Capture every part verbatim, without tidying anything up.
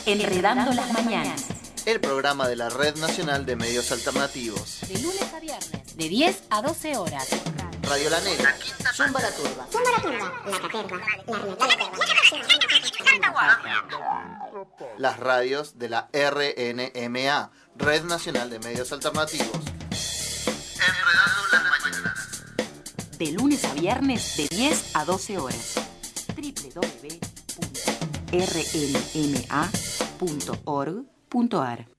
Enredando las Mañanas. El programa de la Red Nacional de Medios Alternativos. De lunes a viernes, de diez a doce horas. Radio La Negra. Zumba la Turba. Zumba la Turba. La Caterva. La Retaterva. Las radios de la R N M A, Red Nacional de Medios Alternativos. Enredando las Mañanas. De lunes a viernes, de diez a doce horas. doble u doble u doble u punto r n m a punto org punto a r.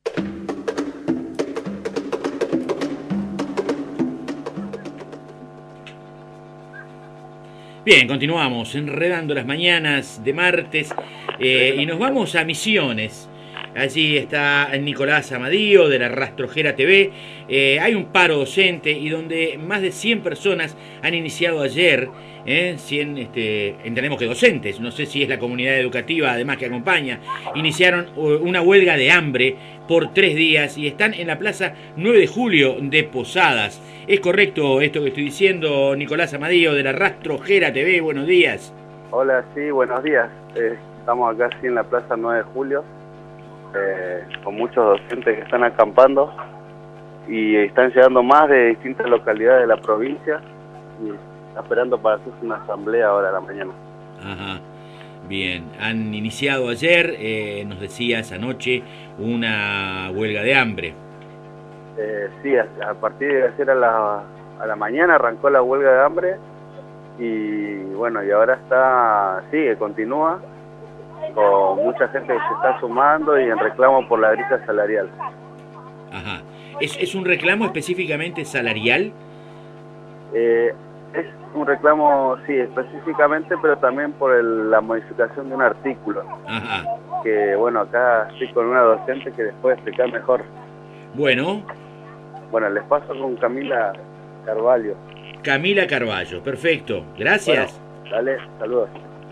Bien, continuamos enredando las mañanas de martes eh, y nos vamos a Misiones. Allí está Nicolás Amadío de la Rastrojera T V. Eh, hay un paro docente y donde más de cien personas han iniciado ayer, eh, cien, este, entendemos que docentes, no sé si es la comunidad educativa además que acompaña, iniciaron una huelga de hambre por tres días y están en la Plaza nueve de julio de Posadas. ¿Es correcto esto que estoy diciendo, Nicolás Amadío de la Rastrojera T V? Buenos días. Hola, sí, buenos días. Eh, estamos acá sí en la Plaza nueve de julio. Eh, con muchos docentes que están acampando y están llegando más de distintas localidades de la provincia y esperando para hacerse una asamblea ahora a la mañana. Ajá, bien, han iniciado ayer, eh, nos decías anoche, una huelga de hambre. Eh, sí, a, a partir de ayer a la, a la mañana arrancó la huelga de hambre y bueno, y ahora está, sigue, continúa, con mucha gente que se está sumando y en reclamo por la grilla salarial. Ajá. ¿Es, es un reclamo específicamente salarial? Eh, es un reclamo, sí, específicamente, pero también por el, la modificación de un artículo. Ajá. Que, bueno, acá estoy con una docente que les puede explicar mejor. Bueno. Bueno, les paso con Camila Carvalho. Camila Carvalho, perfecto. Gracias. Bueno, dale, saludos.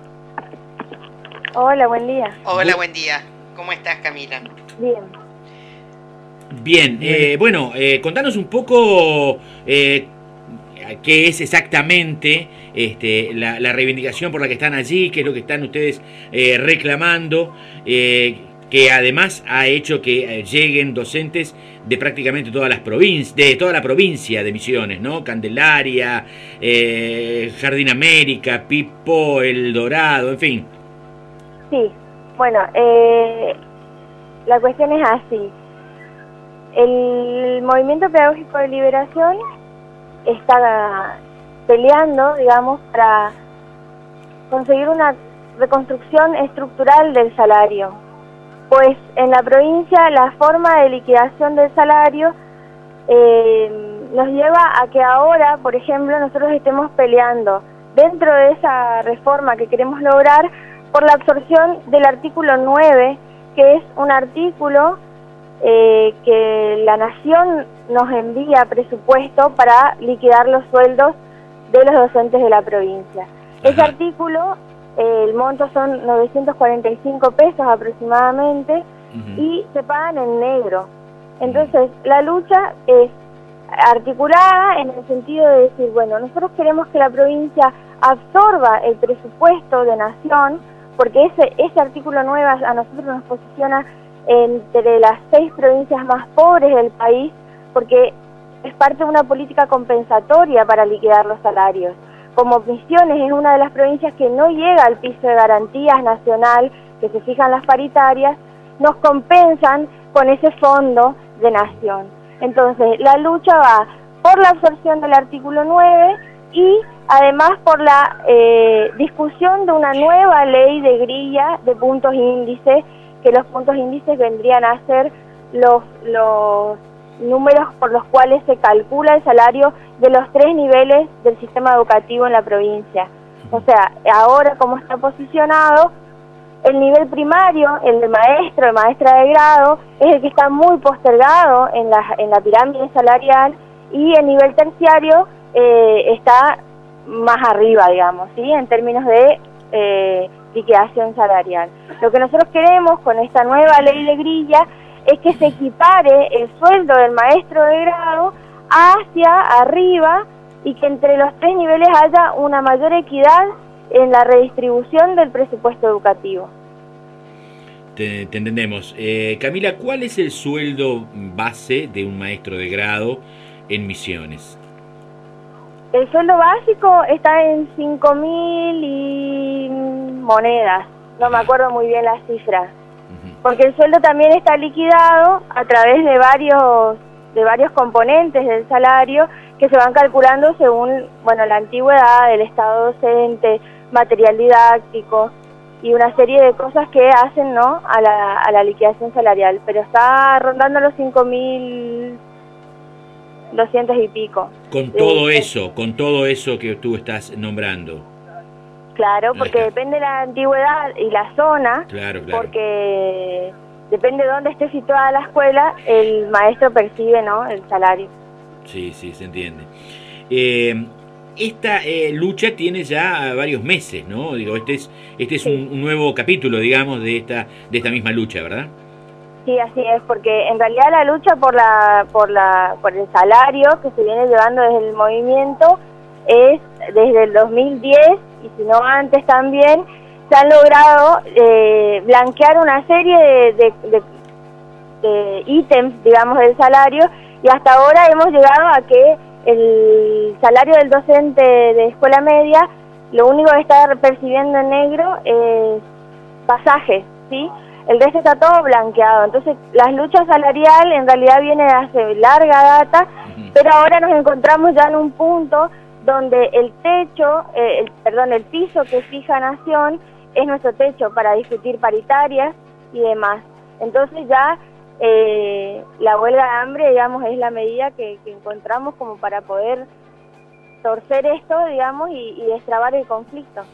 Hola, buen día. Hola, buen día. ¿Cómo estás, Camila? Bien. Bien, eh, bueno, eh, contanos un poco eh, qué es exactamente este, la, la reivindicación por la que están allí, qué es lo que están ustedes eh, reclamando, eh, que además ha hecho que eh, lleguen docentes de prácticamente todas las provincias, de toda la provincia de Misiones, ¿no? Candelaria, eh, Jardín América, Pipo, El Dorado, en fin. Sí, bueno, eh, la cuestión es así. El Movimiento Pedagógico de Liberación está peleando, digamos, para conseguir una reconstrucción estructural del salario. Pues en la provincia la forma de liquidación del salario eh, nos lleva a que ahora, por ejemplo, nosotros estemos peleando dentro de esa reforma que queremos lograr por la absorción del artículo nueve, que es un artículo eh, que la Nación nos envía presupuesto para liquidar los sueldos de los docentes de la provincia. Ajá. Ese artículo, eh, el monto son novecientos cuarenta y cinco pesos aproximadamente, uh-huh. y se pagan en negro. Entonces, la lucha es articulada en el sentido de decir, bueno, nosotros queremos que la provincia absorba el presupuesto de Nación, porque ese, ese artículo nueve a nosotros nos posiciona entre las seis provincias más pobres del país, porque es parte de una política compensatoria para liquidar los salarios. Como Misiones es una de las provincias que no llega al piso de garantías nacional, que se fijan las paritarias, nos compensan con ese fondo de Nación. Entonces, la lucha va por la absorción del artículo nueve y además por la eh, discusión de una nueva ley de grilla de puntos índices, que los puntos índices vendrían a ser los, los números por los cuales se calcula el salario de los tres niveles del sistema educativo en la provincia. O sea, ahora como está posicionado, el nivel primario, el de maestro, de maestra de grado, es el que está muy postergado en la, en la pirámide salarial, y el nivel terciario eh, está más arriba, digamos, ¿sí? En términos de eh, liquidación salarial. Lo que nosotros queremos con esta nueva ley de grilla es que se equipare el sueldo del maestro de grado hacia arriba y que entre los tres niveles haya una mayor equidad en la redistribución del presupuesto educativo. te, te entendemos. Eh, Camila, ¿cuál es el sueldo base de un maestro de grado en Misiones? El sueldo básico está en cinco mil y monedas, no me acuerdo muy bien la cifra, porque el sueldo también está liquidado a través de varios de varios componentes del salario que se van calculando según, bueno, la antigüedad, el estado docente, material didáctico y una serie de cosas que hacen, ¿no?, a la, a la liquidación salarial, pero está rondando los cinco mil doscientos y pico. Con todo eh, eso, con todo eso que tú estás nombrando. Claro, porque depende de la antigüedad y la zona, claro, claro. porque depende de dónde esté situada la escuela, el maestro percibe, ¿no?, el salario. Sí, sí, se entiende. Eh, esta eh, lucha tiene ya varios meses, ¿no? Digo, este es este es sí. un, un nuevo capítulo, digamos, de esta de esta misma lucha, ¿verdad? Sí, así es, porque en realidad la lucha por la por la por el salario que se viene llevando desde el movimiento es desde el dos mil diez, y si no antes también, se han logrado eh, blanquear una serie de, de, de, de ítems, digamos, del salario, y hasta ahora hemos llegado a que el salario del docente de escuela media, lo único que está percibiendo en negro es pasajes, ¿sí? El resto está todo blanqueado. Entonces, la lucha salarial en realidad viene de hace larga data, pero ahora nos encontramos ya en un punto donde el techo, eh, el, perdón, el piso que fija Nación es nuestro techo para discutir paritarias y demás. Entonces ya eh, la huelga de hambre, digamos, es la medida que, que encontramos como para poder torcer esto, digamos, y, y destrabar el conflicto.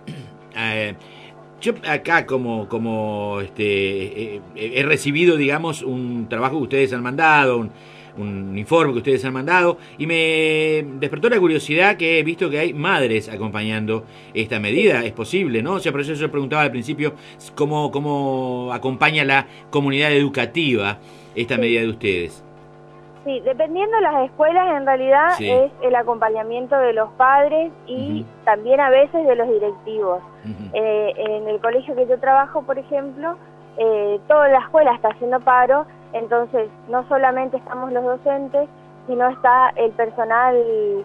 Eh, yo acá como como este eh, he recibido, digamos, un trabajo que ustedes han mandado, un, un informe que ustedes han mandado, y me despertó la curiosidad que he visto que hay madres acompañando esta medida. Es posible, ¿no? O sea, por eso yo preguntaba al principio cómo, cómo acompaña la comunidad educativa esta sí. medida de ustedes. Sí, dependiendo de las escuelas, en realidad sí. es el acompañamiento de los padres y uh-huh. también a veces de los directivos. Uh-huh. Eh, en el colegio que yo trabajo, por ejemplo, eh, toda la escuela está haciendo paro, entonces no solamente estamos los docentes, sino está el personal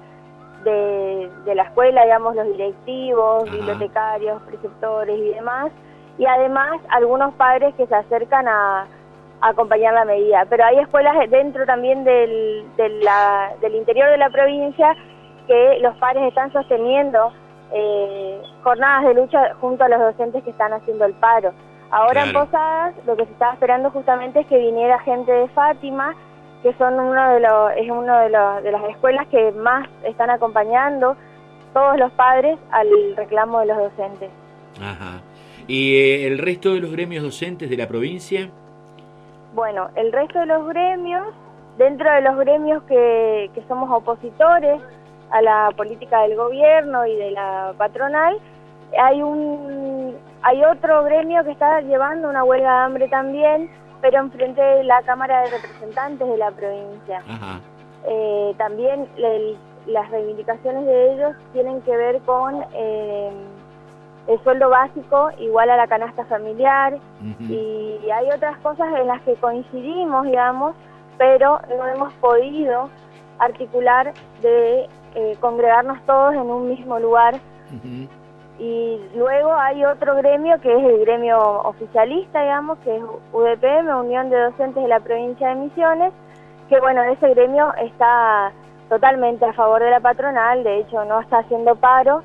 de, de la escuela, digamos, los directivos, uh-huh. bibliotecarios, preceptores y demás, y además algunos padres que se acercan a acompañar la medida, pero hay escuelas dentro también del, de la, del interior de la provincia que los padres están sosteniendo eh, jornadas de lucha junto a los docentes que están haciendo el paro. Ahora claro. en Posadas lo que se estaba esperando justamente es que viniera gente de Fátima, que son uno de los es uno de, los, de las escuelas que más están acompañando todos los padres al reclamo de los docentes. Ajá. ¿Y eh, el resto de los gremios docentes de la provincia? Bueno, el resto de los gremios, dentro de los gremios que, que somos opositores a la política del gobierno y de la patronal, hay un hay otro gremio que está llevando una huelga de hambre también, pero enfrente de la Cámara de Representantes de la provincia. Ajá. Eh, también el, las reivindicaciones de ellos tienen que ver con eh, el sueldo básico igual a la canasta familiar, uh-huh. y hay otras cosas en las que coincidimos, digamos, pero no hemos podido articular de eh, congregarnos todos en un mismo lugar. Uh-huh. Y luego hay otro gremio que es el gremio oficialista, digamos, que es U D P M, Unión de Docentes de la Provincia de Misiones, que bueno, ese gremio está totalmente a favor de la patronal, de hecho no está haciendo paro,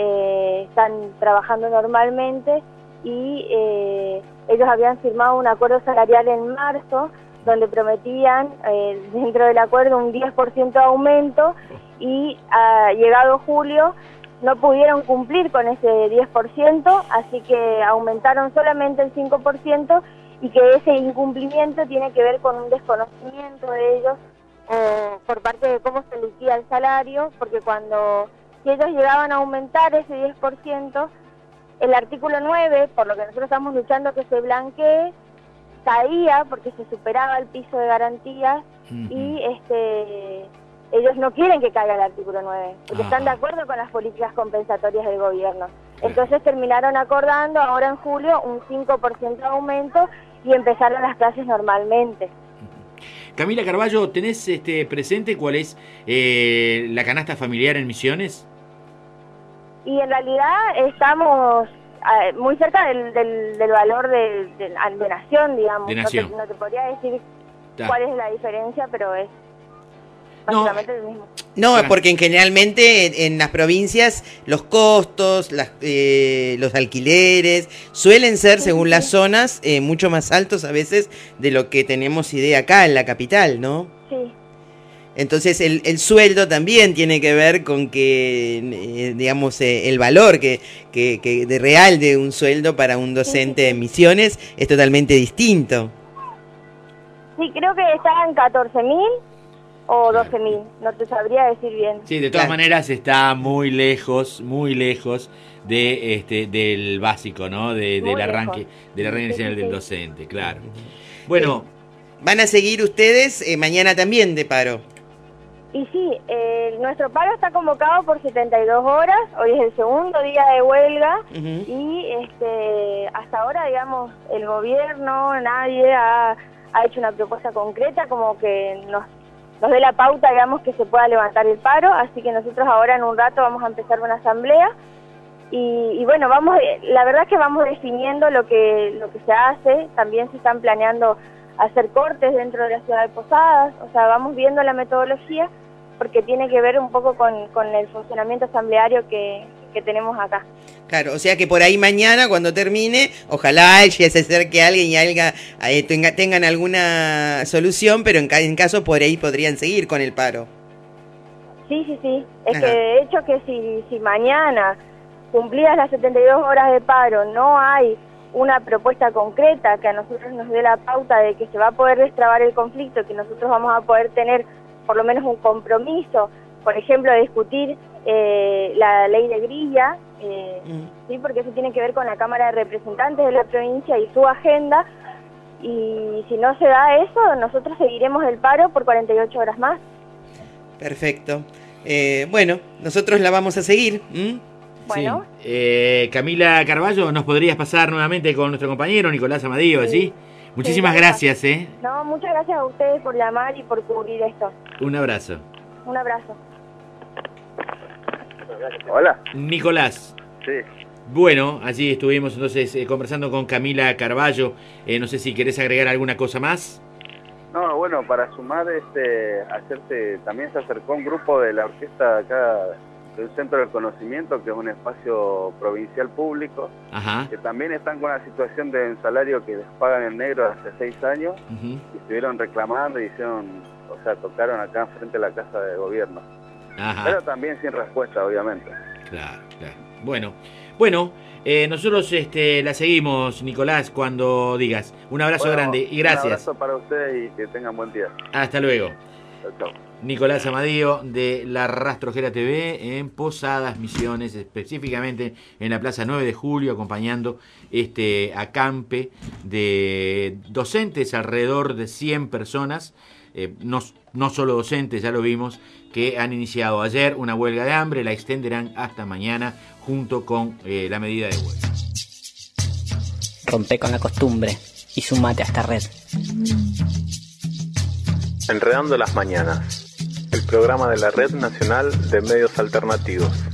Eh, están trabajando normalmente y eh, ellos habían firmado un acuerdo salarial en marzo donde prometían eh, dentro del acuerdo un diez por ciento de aumento y uh, llegado julio no pudieron cumplir con ese diez por ciento, así que aumentaron solamente el cinco por ciento y que ese incumplimiento tiene que ver con un desconocimiento de ellos eh, por parte de cómo se liquida el salario, porque cuando si ellos llegaban a aumentar ese diez por ciento, el artículo nueve, por lo que nosotros estamos luchando que se blanquee, caía porque se superaba el piso de garantías uh-huh. y este ellos no quieren que caiga el artículo nueve, porque uh-huh. están de acuerdo con las políticas compensatorias del gobierno. Entonces terminaron acordando ahora en julio un cinco por ciento de aumento y empezaron las clases normalmente. Camila Carballo, ¿tenés este, presente cuál es eh, la canasta familiar en Misiones? Y en realidad estamos eh, muy cerca del, del, del valor de, de, de nación, digamos. De nación. No te, no te podría decir Ta. cuál es la diferencia, pero es No. básicamente el mismo. No, Claro. porque generalmente en, en las provincias los costos, las, eh, los alquileres suelen ser, Sí, según sí. las zonas, eh, mucho más altos a veces de lo que tenemos idea acá en la capital, ¿no? Sí, Entonces el, el sueldo también tiene que ver con que, eh, digamos, eh, el valor que, que, que de real de un sueldo para un docente de Misiones es totalmente distinto. sí, creo que estaban catorce mil o doce mil, no te sabría decir bien. Sí, de todas Claro. maneras está muy lejos, muy lejos de este del básico, ¿no? De, Muy del arranque, lejos. del arranque Sí, nacional sí, del sí. docente, claro. Bueno, ¿Van a seguir ustedes eh, mañana también de paro? Y sí, eh, nuestro paro está convocado por setenta y dos horas, hoy es el segundo día de huelga. Ujú. Y este, hasta ahora, digamos, el gobierno, nadie ha, ha hecho una propuesta concreta como que nos, nos dé la pauta, digamos, que se pueda levantar el paro. Así que nosotros ahora en un rato vamos a empezar una asamblea. Y, y bueno, vamos, la verdad es que vamos definiendo lo que, lo que se hace. También se están planeando hacer cortes dentro de la ciudad de Posadas. O sea, vamos viendo la metodología porque tiene que ver un poco con, con el funcionamiento asambleario que, que tenemos acá. Claro, o sea que por ahí mañana, cuando termine, ojalá ya se acerque alguien y alga, eh, tenga, tengan alguna solución, pero en, ca- en caso por ahí podrían seguir con el paro. Sí, sí, sí. Es Ajá. que de hecho que si, si mañana, cumplidas las setenta y dos horas de paro, no hay una propuesta concreta que a nosotros nos dé la pauta de que se va a poder destrabar el conflicto, que nosotros vamos a poder tener por lo menos un compromiso, por ejemplo, de discutir eh, la ley de grilla, eh, Mm. sí, porque eso tiene que ver con la Cámara de Representantes de la provincia y su agenda, y si no se da eso, nosotros seguiremos el paro por cuarenta y ocho horas más. Perfecto. Eh, bueno, nosotros la vamos a seguir. ¿m? Bueno. sí. Eh, Camila Carballo, ¿nos podrías pasar nuevamente con nuestro compañero Nicolás Amadío, Sí. allí? Muchísimas Sí, gracias, ¿eh? No, muchas gracias a ustedes por llamar y por cubrir esto. Un abrazo. Un abrazo. Hola. Nicolás. Sí. Bueno, allí estuvimos entonces eh, conversando con Camila Carballo. Eh, no sé si querés agregar alguna cosa más. No, bueno, para sumar, este, hacerte, también se acercó un grupo de la orquesta acá del Centro del Conocimiento, que es un espacio provincial público, Ajá. que también están con una situación de salario que les pagan en negro hace seis años, Ujú. y estuvieron reclamando y hicieron, o sea, tocaron acá frente a la Casa de Gobierno. Ajá. Pero también sin respuesta, obviamente. Claro, claro. Bueno, bueno, eh, nosotros este, la seguimos, Nicolás, cuando digas. Un abrazo Bueno, grande y Un gracias. abrazo para ustedes y que tengan buen día. Hasta luego. Chau, chau. Nicolás Amadío de La Rastrojera T V en Posadas Misiones, específicamente en la Plaza nueve de Julio, acompañando este acampe de docentes, alrededor de cien personas, eh, no, no solo docentes, ya lo vimos, que han iniciado ayer una huelga de hambre, la extenderán hasta mañana junto con eh, la medida de huelga. Rompe con la costumbre y sumate a esta red. Enredando las Mañanas, el programa de la Red Nacional de Medios Alternativos.